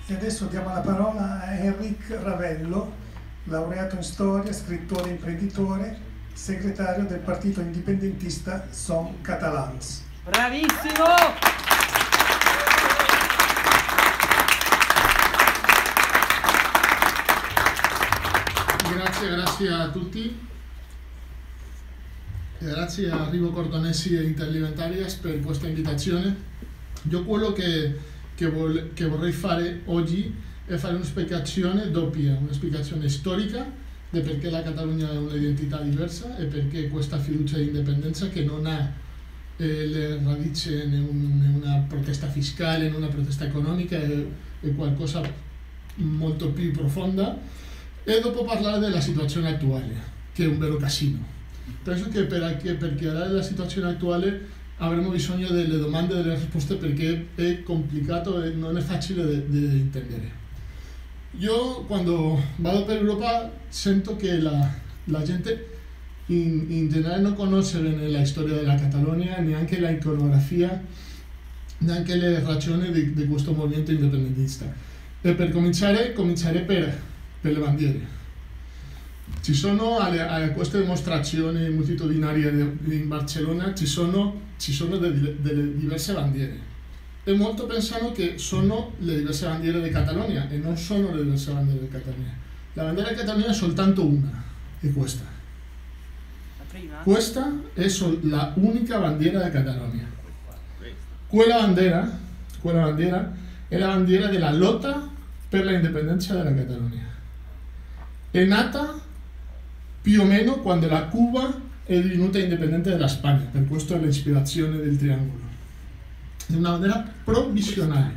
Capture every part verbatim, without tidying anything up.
E adesso diamo la parola a Enric Ravello, laureato in storia, scrittore e imprenditore, segretario del partito indipendentista Som Catalans. Bravissimo! Grazie, grazie a tutti. Grazie a Arrivo Cortonesi e Interlimentarias per questa invitazione. Io quello che, che, vol, che vorrei fare oggi è fare una spiegazione doppia, una spiegazione storica di perché la Catalogna è un'identità diversa e perché questa fiducia di indipendenza che non ha eh, le radici in, un, in una protesta fiscale, in una protesta economica, è, è qualcosa molto più profonda. E dopo parlare della situazione attuale, che è un vero casino. Penso che per, per chiarire la situazione attuale avremo bisogno delle domande e delle risposte perché è complicato e non è facile di intendere. Io quando vado per Europa sento che la, la gente in, in generale non conosce bene la storia della Catalogna, neanche la iconografia, neanche le ragioni di, di questo movimento indipendentista. E per cominciare, cominciare per, per le bandiere. Ci sono alle, a queste dimostrazioni multitudinarie in Barcellona ci sono, ci sono delle, delle diverse bandiere e molto pensano che sono le diverse bandiere di Catalogna e non sono le diverse bandiere di Catalogna. La bandiera di Catalogna è soltanto una, è questa. La prima? Questa è sol, la unica bandiera di Catalogna. Quella bandiera, quella bandiera è la bandiera della lotta per la indipendenza della Catalogna. È nata più o meno quando la Cuba è divenuta indipendente dalla Spagna, per questo è l'ispirazione del triangolo. È una bandiera provvisionale,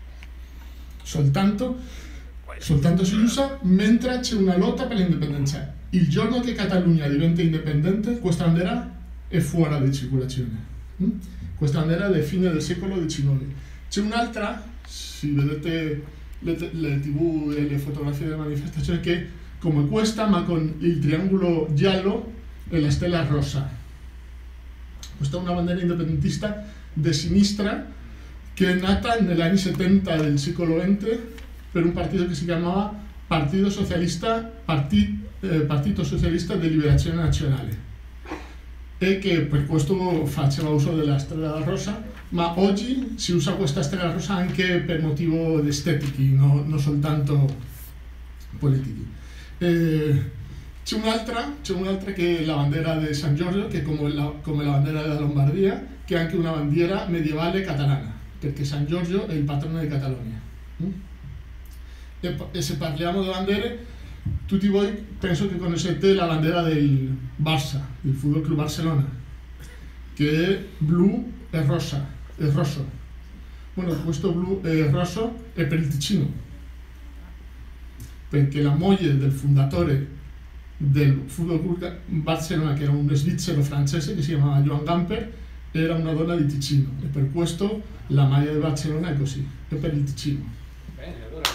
soltanto, soltanto si usa mentre c'è una lotta per l'indipendenza. Il giorno che Catalogna diventa indipendente, questa bandiera è fuori di circolazione. Questa bandiera è del fine del secolo diciannove. C'è un'altra, se vedete le, le tv e le fotografie delle manifestazioni, che come questa ma con il triangolo giallo e la stella rosa. Questa è una bandiera indipendentista di sinistra che è nata negli anni settanta del secolo venti per un partito che si chiamava Partito Socialista, Partit, eh, Partito Socialista di Liberazione Nazionale e che per questo faceva uso della stella rosa, ma oggi si usa questa stella rosa anche per motivi estetici, no, non soltanto politici. Eh, c'è un'altra, c'è un'altra che è la bandiera di San Giorgio, che è come la, come la bandiera della Lombardia, che è anche una bandiera medievale catalana, perché San Giorgio è il patrono di Catalogna. Mm? E, e se parliamo di bandiere, tutti voi penso che conoscete la bandiera del Barça, del Fútbol Club Barcelona, che è blu e rosa, è rosso. Bueno, questo blu e rosso è per il Ticino, perché la moglie del fondatore del Football Club Barcellona, che era un svizzero francese che si chiamava Joan Gamper, era una donna di Ticino e per questo la maglia di Barcellona è così, è per il Ticino. Bene, allora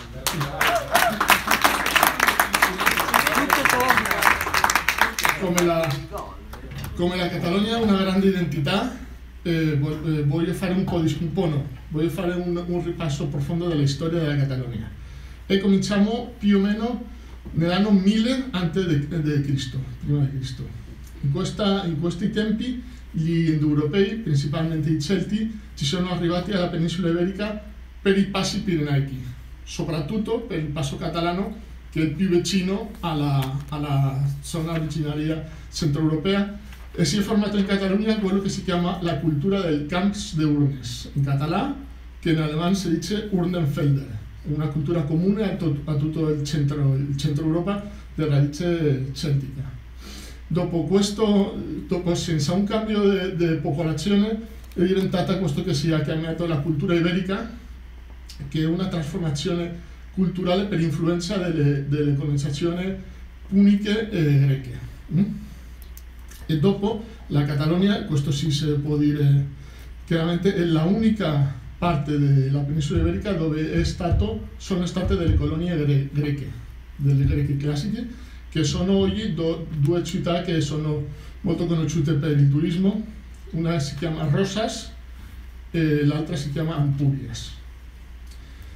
come la, come la Catalogna ha una grande identità, eh, voglio fare un po' di un po' no, voglio fare un, un ripasso profondo della storia della Catalogna. E cominciamo più o meno nell'anno mille antes di Cristo, prima di Cristo. In, questa, in questi tempi gli indoeuropei, principalmente i Celti, ci sono arrivati alla penisola iberica per i passi pirenaici, soprattutto per il passo catalano, che è il più vicino alla, alla zona originaria centroeuropea, e si è formato in Catalogna quello che si chiama la cultura del camps de urnes, in català, che in alemán si dice Urnenfelder. Una cultura comune a, to a tutto il centro, il centro Europa di radice celtica. Dopo questo, dopo, senza un cambio di popolazione, è diventata questo che si è chiamato la cultura iberica, che è una trasformazione culturale per influenza delle, delle colonizzazioni puniche e greche. Mm? E dopo la Catalogna, questo sì si può dire chiaramente, è la unica parte della penisola iberica dove è stato, sono state delle colonie gre greche, delle greche classiche, che sono oggi do, due città che sono molto conosciute per il turismo. Una si chiama Rosas e l'altra si chiama Ampurias.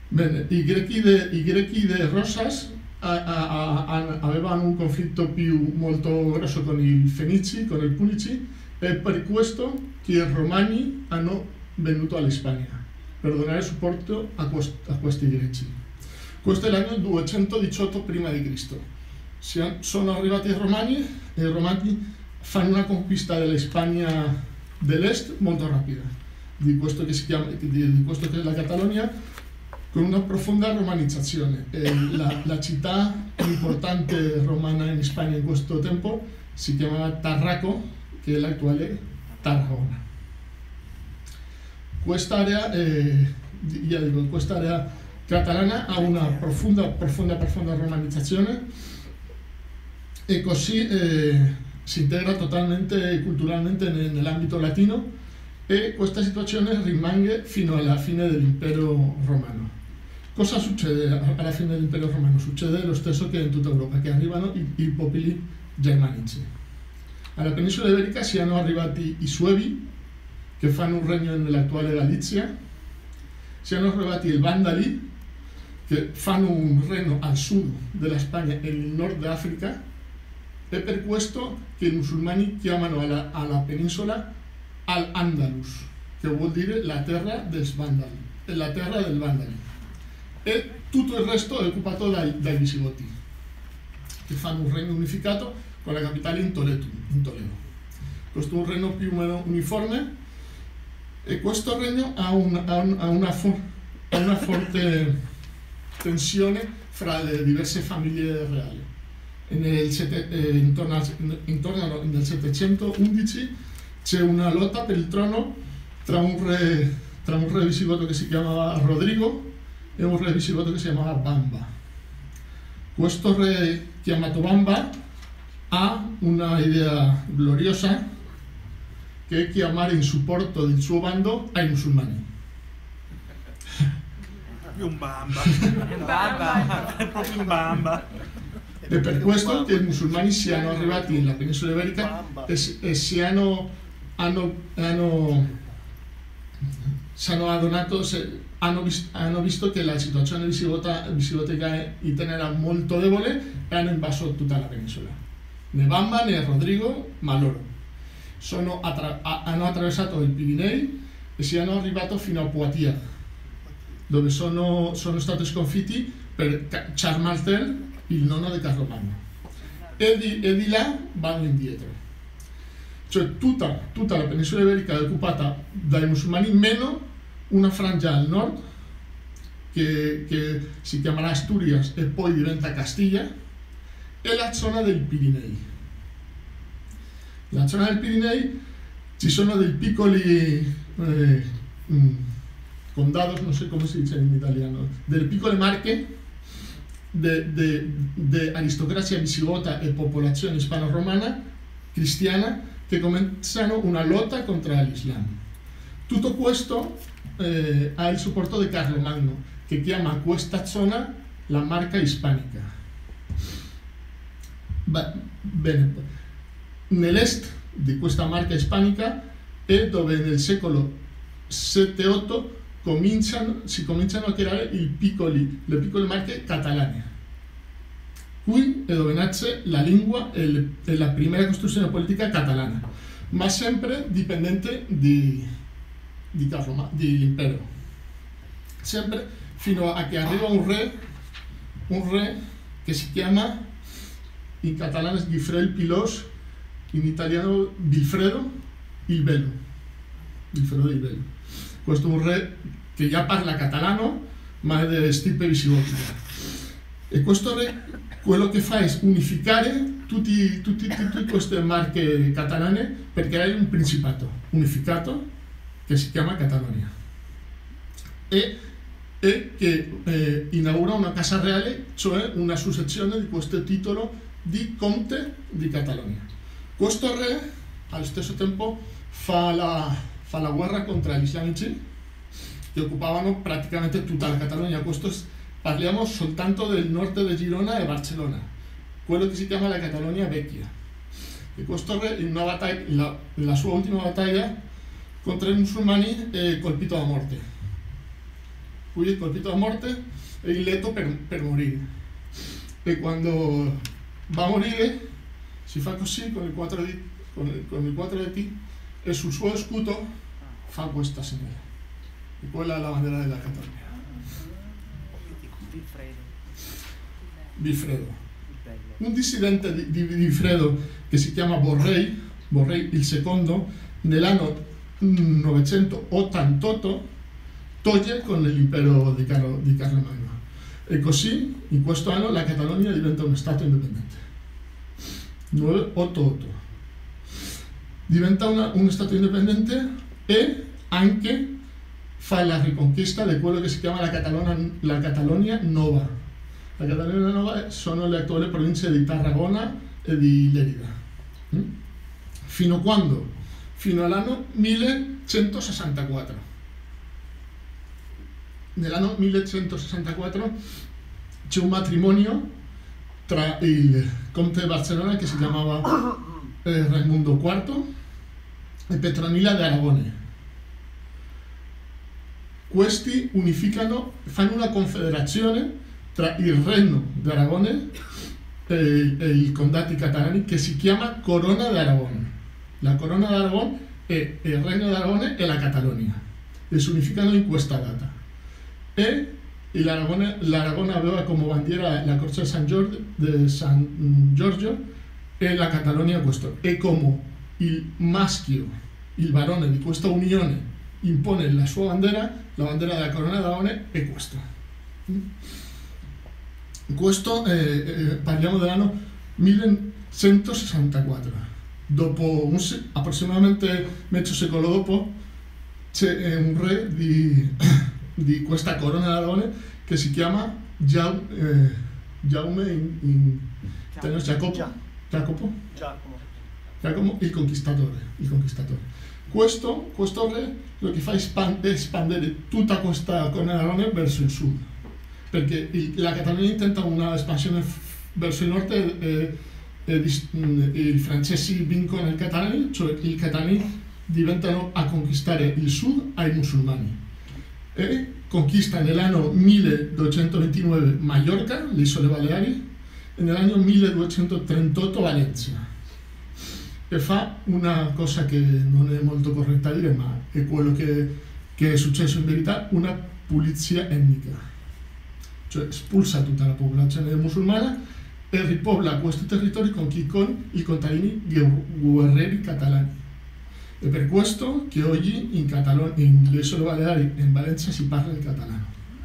Bene, i greci de, i greci de Rosas a, a, a, avevano un conflitto più molto grosso con i Fenici, con i Punici, e per questo che i Romani hanno venuto all'Hispania per dare supporto a, quest, a questi greci. Questo è l'anno duecentodiciotto prima di Cristo. Sono arrivati i Romani e i Romani fanno una conquista della Spagna dell'Est molto rapida, di questo che si chiama, di, di questo che è la Catalogna, con una profonda romanizzazione. E la, la città importante romana in Spagna in questo tempo si chiamava Tarraco, che è l'attuale Tarragona. Quest'area, eh, ya dico, quest'area catalana ha una profonda, profonda, profonda romanizzazione e così eh, si integra totalmente culturalmente nell'ambito latino, e questa situazione rimane fino alla fine dell'impero romano. Cosa succede alla fine dell'impero romano? Succede lo stesso che in tutta Europa, che arrivano i, i popoli germanici. Alla penisola iberica siano arrivati i Suevi, che fanno un regno nell'attuale Galizia, siano arrivati i Vandali, che fanno un regno al sud della Spagna e nel nord d'Africa, e per questo che i musulmani chiamano alla, alla penisola Al-Andalus, che vuol dire la terra del Vandali, la terra del Vandali. E tutto il resto è occupato dai, dai Visigoti, che fanno un regno unificato con la capitale in Toledo. In Toledo. Questo è un regno più o meno uniforme, e questo regno ha, un, ha, un, ha, una, for, ha una forte tensione fra le diverse famiglie reali. Nel sette, eh, intorno, al, intorno al settecentoundici c'è una lotta per il trono tra un re, tra un re visigoto che si chiamava Rodrigo e un re visigoto che si chiamava Bamba. Questo re chiamato Bamba ha una idea gloriosa, che è chiamare in supporto del suo bando ai musulmani. Un bamba. Un bamba. È proprio un bamba. E per questo che i musulmani siano arrivati nella penisola iberica e, e siano, hanno, hanno, hanno, adonato, se, hanno, vis, hanno visto che la situazione visigota, visigotica italiana era molto debole e hanno invaso tutta la penisola. Né Bamba né Rodrigo, ma loro. Sono attra, hanno attraversato i Pirinei e siano arrivati fino a Poitiers, dove sono, sono stati sconfitti per Charles Martel, il nonno di Carlomagno, e di, e di là vanno indietro. Cioè tutta, tutta la penisola iberica è occupata dai musulmani, meno una frangia al nord che, che si chiamerà Asturias e poi diventa Castiglia, e la zona del Pirinei. La zona del Pirinei ci sono dei piccoli eh, mh, condados, non so come si dice in italiano, delle piccole marche di aristocrazia visigota e popolazione ispano-romana cristiana che cominciano una lotta contro l'Islam. Tutto questo eh, ha il supporto di Carlomagno, che chiama questa zona la Marca Ispanica. Bene, nell'est di questa Marca Ispanica è dove nel secolo sette otto cominciano, si cominciano a creare i piccoli, le piccole marche catalane. Qui è dove nasce la lingua e, le, e la prima costruzione politica catalana, ma sempre dipendente di, di Carloma, dell'impero. Sempre fino a che arriva un re, un re che si chiama, in catalano Guifré el Pilós, in italiano Vilfredo il Bello. Vilfredo il Bello. Questo è un re che già parla catalano, ma è di stirpe visigotica. E questo re quello che fa è unificare tutti, tutti, tutte queste marche catalane per creare un principato unificato che si chiama Catalogna. E, e che eh, inaugura una casa reale, cioè una successione di questo titolo di Conte di Catalogna. Questo re, allo stesso tempo, fa la, fa la guerra contro gli islamici, che occupavano praticamente tutta la Catalogna. Questo parliamo soltanto del nord di Girona e Barcellona, quello che si chiama la Catalogna Vecchia. E questo re, in una battaglia, la, la sua ultima battaglia contro i musulmani, è colpito a morte. qui è colpito a morte e in letto per, per morire. E quando va a morire si fa così con i quattro diti, con il, con i quattro diti e sul suo scudo fa questa segnale. E quella è la bandiera della Catalogna. Vilfredo. Un dissidente di, di Vilfredo che si chiama Borrell, Borrell il secondo, nell'anno novecentottantotto toglie con l'impero di, Carlo, di Carlemagno. E così in questo anno la Catalogna diventa uno stato indipendente. novecentottantotto. Diventa una, uno stato indipendente e anche fa la riconquista di quello che si chiama la Catalogna, la Catalogna Nova. La Catalogna Nova sono le attuali province di Tarragona e di Lérida. Mm? Fino a quando? Fino all'anno millecentosessantaquattro. Nell'anno millecentosessantaquattro c'è un matrimonio tra il conte di Barcellona che si chiamava eh, Raimundo quarto e Petronila di Aragone. Questi unificano, fanno una confederazione tra il Regno di Aragone e, e i condati catalani che si chiama Corona d'Aragón. La Corona d'Aragón è il Regno di Aragone e la Catalogna e si unificano in questa data. E l'Aragone aveva come bandiera la croce di San Giorgio, de San Giorgio e la Catalogna questo. E come il maschio, il barone di questa unione impone la sua bandiera, la bandiera della Corona d'Aragone è questa. Questo eh, eh, parliamo dell'anno millecentosessantaquattro. Dopo un, approssimatamente mezzo secolo dopo c'è un re di, di questa Corona d'Aragone che si chiama Giau, eh, Jaume in, in italiano Jacopo, Jacopo, Giacomo. Giacomo il conquistatore, il conquistatore. Questo, questo re lo che fa è espandere tutta questa Corona d'Aragone verso il sud, perché il, la Catalogna intenta una espansione verso il nord e, e, e i francesi vincono i catalani, cioè i catalani diventano a conquistare il sud ai musulmani e conquista nell'anno milleduecentoventinove Mallorca, le isole Baleari, e nell'anno milleduecentotrentotto Valencia. E fa una cosa che non è molto corretta dire, ma è quello che, che è successo in verità, una pulizia etnica. Cioè espulsa tutta la popolazione musulmana e ripobla questi territori con chi? Con i contadini guerrieri catalani. È per questo che oggi in, Catalon- in le isole Baleari e in Valencia si parla il catalano.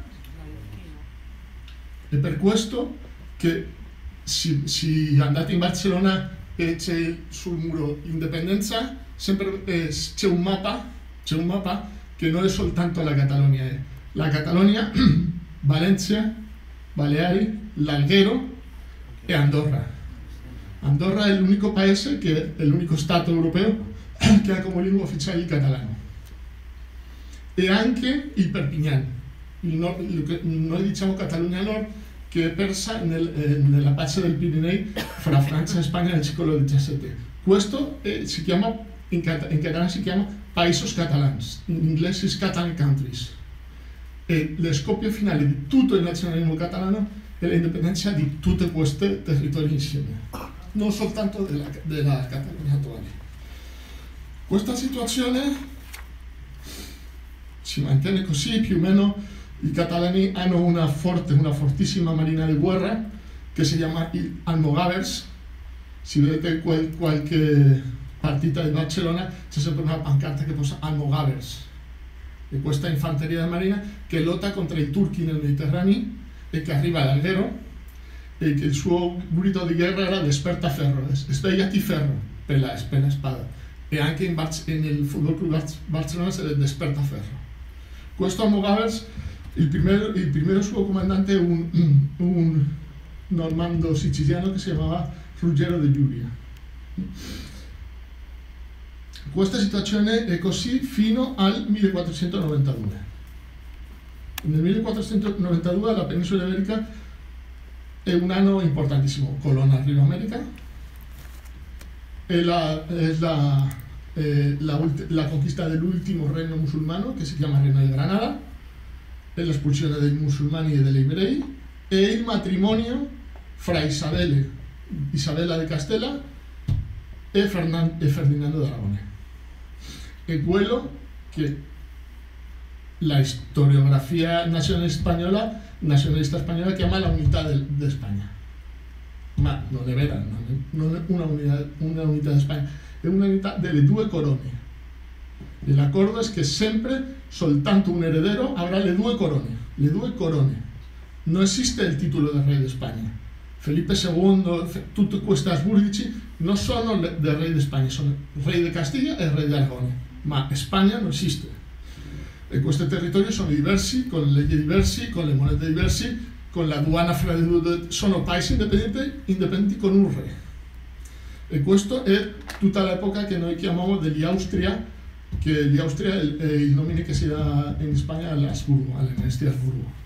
È per questo che se andate in Barcellona e c'è sul muro indipendenza, sempre eh, c'è un mappa, c'è un mappa che non è soltanto la Catalogna, è la Catalogna, Valencia, Baleari, l'Alghero e Andorra. Andorra è l'unico paese, che è l'unico stato europeo che ha come lingua ufficiale il catalano. E anche il Perpignan, il nord, il, noi diciamo Catalogna Nord, che è persa nel, eh, nella pace del Pirinei fra Francia e Spagna nel secolo diciassette. Questo eh, si chiama, in, cat- in catalano si chiama Països Catalans, in inglese è Catalan Countries. E lo scoppio finale di tutto il nazionalismo catalano è l'indipendenza di tutti questi territori insieme, non soltanto della, della Catalogna attuale. Questa situazione si mantiene così, più o meno i catalani hanno una forte, una fortissima marina di guerra che si chiama Almogàvers. Se vedete quel, qualche partita di Barcellona c'è sempre una pancarta che posa Almogàvers. E questa infanteria di marina che lotta contro i turchi nel Mediterraneo e che arriva all'Alghero e che il suo grido di guerra era desperta ferro, svegliati ferro per la, per la spada. E anche in Bar- nel Football Club Bar- Barcellona si desperta ferro. Questo Almogàvers, il primo, il primo suo comandante è un, un normando siciliano che si chiamava Ruggero de Giulia. Questa situazione è così fino al millequattrocentonovantadue. Nel millequattrocentonovantadue la penisola iberica è un anno importantissimo. Colón arriva a America, è la, è la, è la, la conquista dell'ultimo regno musulmano che si chiama Regno di Granada e l'espulsione dei musulmani e degli ebrei e il matrimonio fra Isabelle, Isabella de Castella e, Fernan, e Ferdinando de Aragón. E quello che la historiografia nacionalista spagnola, nacionalista spagnola chiama la unità de, de Spagna. Ma non è vera, non è, non è una, unità, una unità di Spagna, è una unità delle due corone. E l'accordo è che sempre soltanto un heredero avrà le due corone, le due corone. Non esiste il titolo del re di Spagna. Felipe secondo, tutti questi asburgici non sono del re di Spagna, sono re di Castiglia e re di Aragone, ma Spagna non esiste. E questi territori sono diversi, con leggi diverse, con le monete diverse, con la aduana fra le due, sono paesi indipendenti, indipendenti con un re. E questo è tutta l'epoca che noi chiamiamo degli Austria, che gli Austria è il nome che si dà in Spagna all'Asburgo, alla dinastia Asburgo.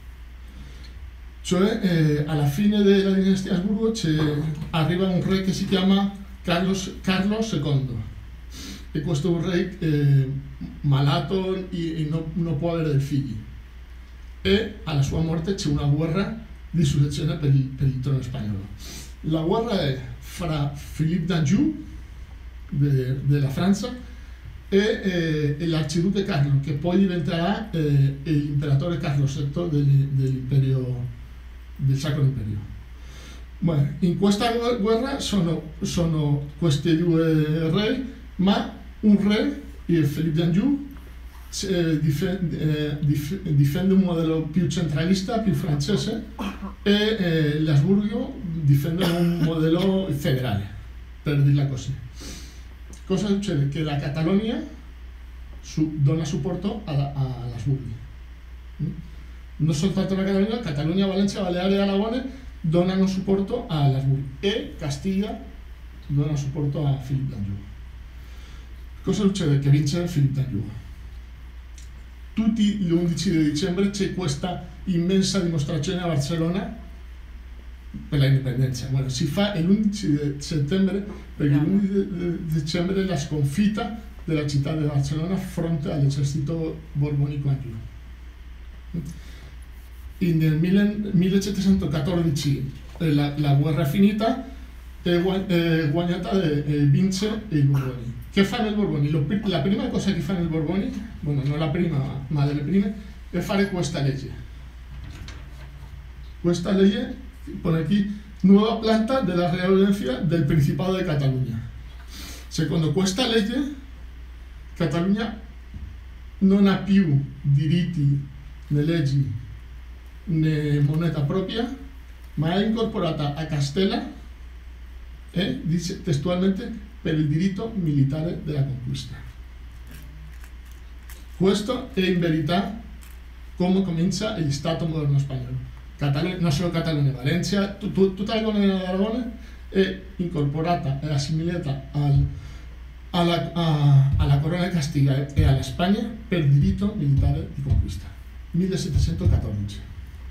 Cioè, eh, alla fine della dinastia Asburgo arriva un re che si chiama Carlos, Carlo secondo. E questo è un re eh, malato e, e non, non può avere dei figli. E alla sua morte c'è una guerra di successione per il, per il trono spagnolo. La guerra è fra Philippe d'Anjou de, della Francia e, eh, e l'arciduque Carlo, che poi diventerà eh, l'imperatore Carlo settimo dell'imperio del Sacro Imperio. Bueno, in questa guerra sono, sono questi due re, ma un re, il Philippe d'Anjou, eh, difende, eh, dif difende un modello più centralista, più francese, e eh, l'Asburgo difende un modello federale, per dirla così. Cosa succede? Che la Catalogna su, dona supporto all'Asburgo. Non soltanto la Catalogna, Catalogna, Valencia, Baleari e Aragone donano supporto all'Asburgo e Castiglia dona supporto a Philippe d'Anjou. Cosa succede? Che vince Philippe d'Anjou. Tutti gli undici di dicembre c'è questa immensa dimostrazione a Barcellona per l'indipendenza. Bueno, si fa l'undici di settembre perché l'undici di dicembre è la sconfitta della città di Barcellona fronte all'esercito borbonico Anjou. E nel millesettecentoquattordici eh, la, la guerra è finita e eh, guagnata e vince i Borboni. Che fanno i Borboni? Lo, la prima cosa che fanno i Borboni, bueno, non la prima ma delle prime, è fare questa legge. Questa legge pone qui nuova planta della Real Audiencia del Principato di Catalogna. Secondo questa legge Catalogna non ha più diritti né leggi né moneta propria, ma è incorporata a Castella e dice testualmente per il diritto militare della conquista. Questo è in verità come comincia il Stato moderno spagnolo. Catalogna, non solo Catalogna, Valencia, tut, tut, tutta la colonia di Aragone è incorporata e assimilata al, alla, a, alla corona di Castiglia e alla Spagna per diritto militare di conquista. millesettecentoquattordici.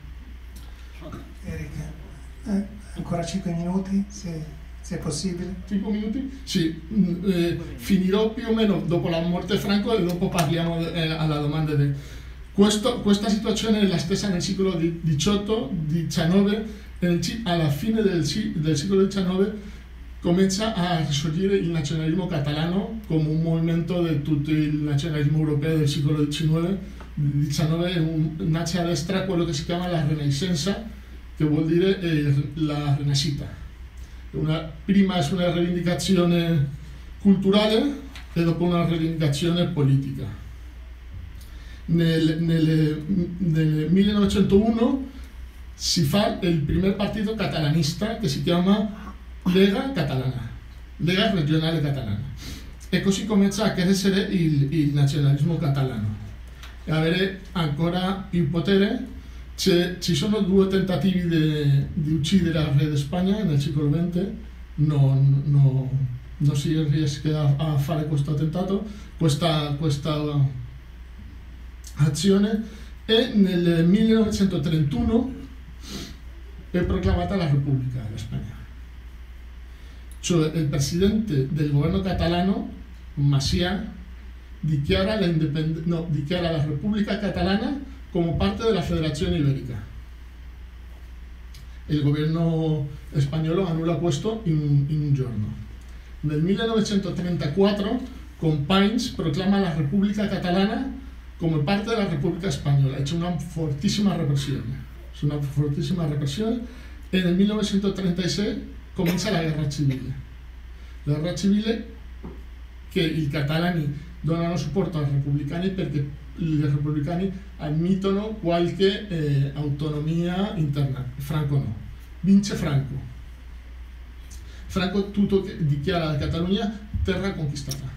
Erika, eh, ancora cinque minuti, se, se è possibile. cinque minuti? Sì, eh, finirò più o meno dopo la morte di Franco e dopo parliamo eh, alla domanda di... Questo, questa situazione è la stessa nel secolo diciotto, diciannove, alla fine del, del secolo diciannove comincia a risorgere il nazionalismo catalano come un movimento di tutto il nazionalismo europeo del secolo diciannove. diciannove un, nasce a destra quello che si chiama la Renaissance, che vuol dire eh, la rinascita. Una, prima è una rivendicazione culturale e dopo una rivendicazione politica. Nel, nel, nel millenovecentouno si fa il primo partito catalanista che si chiama Lega Catalana, Lega Regionale Catalana, e così comincia a crescere il, il nazionalismo catalano e avere ancora più potere. Ci sono due tentativi di uccidere il re di Spagna nel secolo venti, non, no, non si riesce a, a fare questo attentato, questa, questa azione, e nel millenovecentotrentuno è proclamata la Repubblica della Spagna. Cioè il presidente del governo catalano, Macià, dichiara la, no, dichiara la Repubblica Catalana como parte de la Federación Ibérica. El gobierno español anula questo in, in un giorno. Nel millenovecentotrentaquattro Companys proclama la República Catalana como parte de la República Española. Ha hecho una fortísima represión. Es una fortísima represión. En el millenovecentotrentaséis comienza la Guerra Civile. La Guerra Civile che i catalani donano supporto ai repubblicani perché i repubblicani ammettono qualche eh, autonomia interna. Franco no. Vince Franco. Franco tutto dichiara la Catalogna terra conquistata.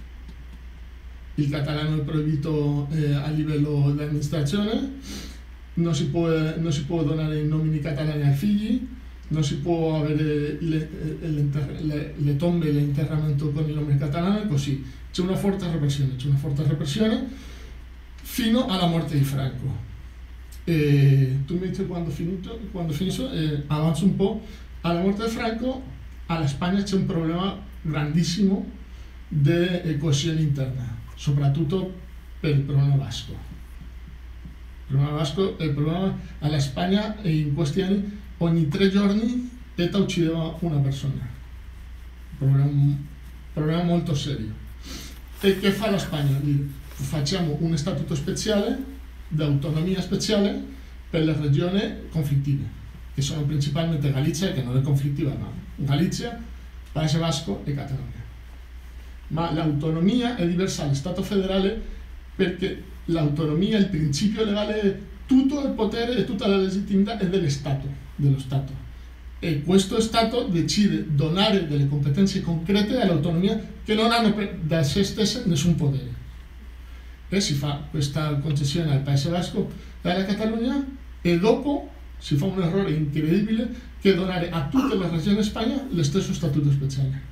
Il catalano è proibito eh, a livello di amministrazione, non si può, non si può donare i nomini catalani ai figli, non si può avere le, le, le, le tombe e l'interramento con il nome catalano, e così. C'è una forte repressione, c'è una forte repressione fino alla morte di Franco. E tu mi dici quando finito, quando finisco, eh, avanzo un po'. Alla morte di Franco, alla Spagna c'è un problema grandissimo di eh, coesione interna, soprattutto per il problema vasco. Il problema vasco, il problema alla Spagna in questi anni ogni tre giorni ETA uccideva una persona. Problema, problema molto serio. E che fa la Spagna? Facciamo un statuto speciale, di autonomia speciale, per le regioni conflittive, che sono principalmente Galizia, che non è conflittiva, ma Galizia, Paese Vasco e Catalogna. Ma l'autonomia è diversa allo Stato federale perché l'autonomia, il principio legale, tutto il potere e tutta la legittimità è dello Stato, dello Stato. E questo Stato decide donare delle competenze concrete all'autonomia che non hanno da sé stesse nessun potere. E si fa questa concessione al Paese Vasco e alla Catalogna e dopo si fa un errore incredibile che è donare a tutte le regioni di Spagna lo stesso statuto speciale.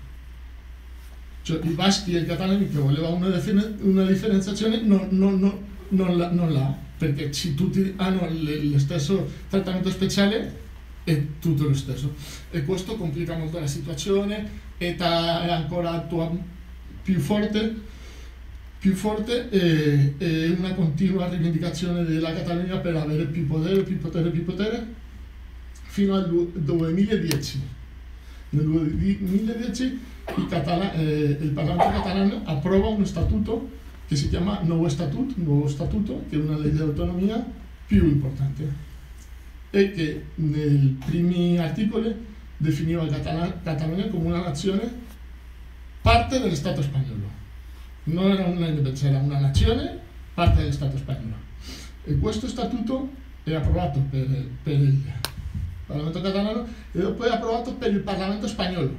Cioè i baschi e i catalani che volevano una, una differenziazione non, non, non, non, la, non l'ha, perché se tutti hanno lo stesso trattamento speciale è tutto lo stesso. E questo complica molto la situazione. ETA è ancora attua più forte, più forte e, e una continua rivendicazione della Catalogna per avere più potere, più potere, più potere, fino al duemiladieci. Nel duemiladieci il, Catala, eh, il Parlamento catalano approva un statuto che si chiama Nuovo Statuto, Nuovo Statuto, che è una legge di autonomia più importante e che nei primi articoli definiva Catala- Catalogna come una nazione parte dello Stato spagnolo. Non era una indipendenza, era una nazione parte dello Stato spagnolo. E questo statuto è approvato per, per il Parlamento catalano e dopo è approvato per il Parlamento spagnolo,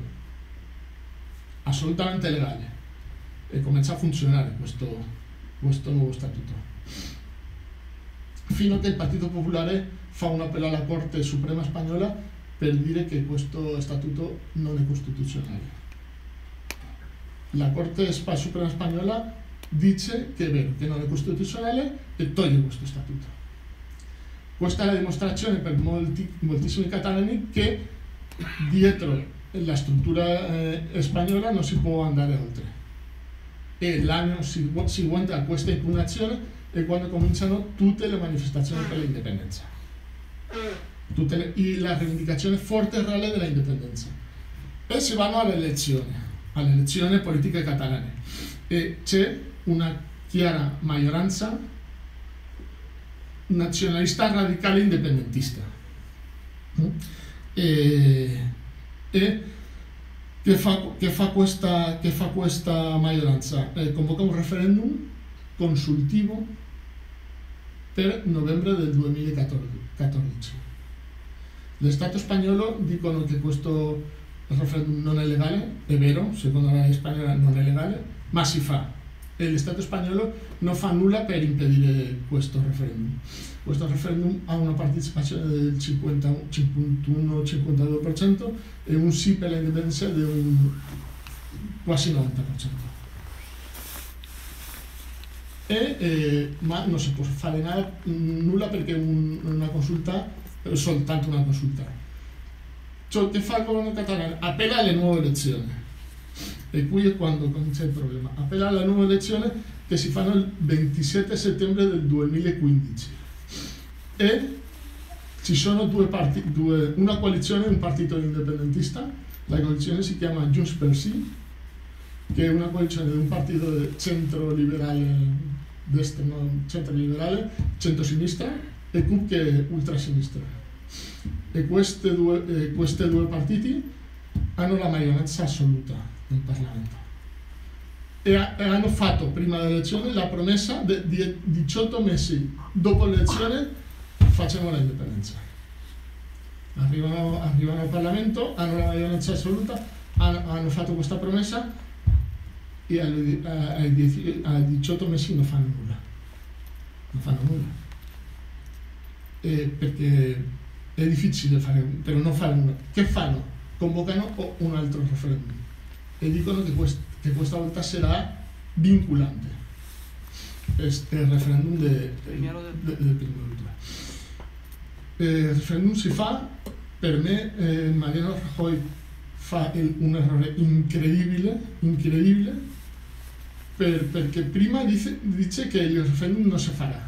assolutamente legale, e comincia a funzionare questo, questo nuovo statuto. Fino a che il Partito Popolare fa un appello alla Corte Suprema Spagnola per dire che questo statuto non è costituzionale. La Corte Suprema Spagnola dice che è vero, che non è costituzionale e toglie questo statuto. Questa è la dimostrazione per molti, moltissimi catalani che dietro la struttura eh, spagnola non si può andare oltre. E l'anno seguente a questa impugnazione è quando cominciano tutte le manifestazioni per l'indipendenza. Tutte le, y la rivendicazione forte e reale dell'indipendenza. E si vanno alle elezioni, alle elezioni politiche catalane. E c'è una chiara maggioranza nazionalista radicale indipendentista. E, e che, fa, che, fa questa, che fa questa maggioranza? Eh, convoca un referendum consultivo per novembre del duemilaquattordici. Lo Stato spagnolo dicono che questo referendum non è legale, è vero, secondo la legge spagnola non è legale, ma si fa. E lo Stato spagnolo non fa nulla per impedire questo referendum. Questo referendum ha una partecipazione del cinquantuno cinquantadue per cento e un sì per l'indipendenza di un quasi novanta per cento. E, eh, ma non si può fare nada, nulla perché un, una consulta è soltanto una consulta. Ciò che fa il governo catalano appella alle nuove elezioni. E qui è quando comincia il problema. Appella alla nuova elezione che si fanno il ventisette settembre del duemilaquindici. e ci sono due parti, due, una coalizione e un partito indipendentista. La coalizione si chiama Junts pel Sì, che è una coalizione di un partito di centro liberale, destra, no, centro liberale, centro-sinistra, e C U P che è ultrasinistra. E questi due, eh, questi due partiti hanno la maggioranza assoluta nel Parlamento. E, ha, e hanno fatto prima dell'elezione la promessa di diciotto mesi dopo l'elezione facciamo l'indipendenza. Arrivano, arrivano al Parlamento, hanno la maggioranza assoluta, hanno, hanno fatto questa promessa e ai, ai, ai diciotto mesi non fanno nulla. Non fanno nulla. E perché è difficile fare, però non fare nulla. Che fanno? Convocano un altro referendum e dicono che, quest, che questa volta sarà vinculante. È il referendum del de, de, de Il referendum si fa, per me eh, Mariano Rajoy fa il, un errore incredibile, incredibile per, perché prima dice, dice che il referendum non si farà,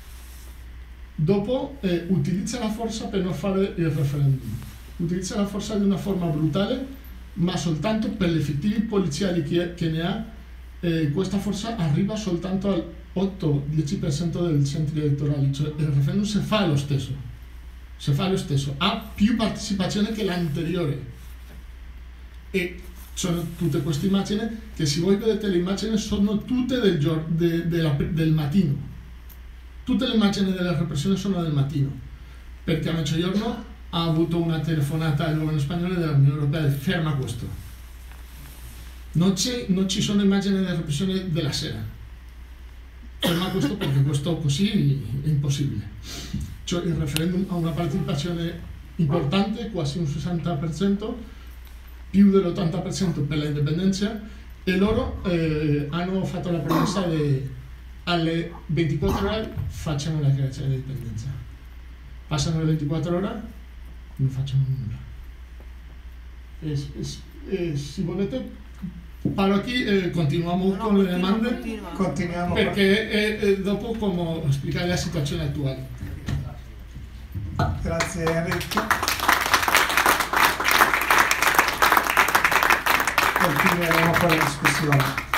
dopo eh, utilizza la forza per non fare il referendum, utilizza la forza di una forma brutale, ma soltanto per gli effettivi poliziali che, che ne ha, eh, questa forza arriva soltanto al otto dieci per cento del centro elettorale, cioè il referendum si fa lo stesso. Se fa lo stesso, ha più partecipazione che l'anteriore e sono tutte queste immagini che, se voi vedete le immagini, sono tutte del, de, de la, del mattino, tutte le immagini della repressione sono del mattino, perché a mezzogiorno ha avuto una telefonata al governo spagnolo dell'Unione Europea di ferma questo, non, non ci sono immagini della repressione della sera, ferma questo perché questo così è impossibile. Cioè il referendum ha una partecipazione importante, quasi un sessanta per cento, più dell'ottanta per cento per l'indipendenza, e loro eh, hanno fatto la promessa di alle ventiquattro ore facciamo la dichiarazione di indipendenza. Passano le ventiquattro ore, non facciamo nulla. E, e, e, se volete, parlo qui e continuiamo no, con no, le domande, continuiamo perché è, è dopo come spiegare la situazione attuale. Grazie Enrico. Continueremo con la discussione.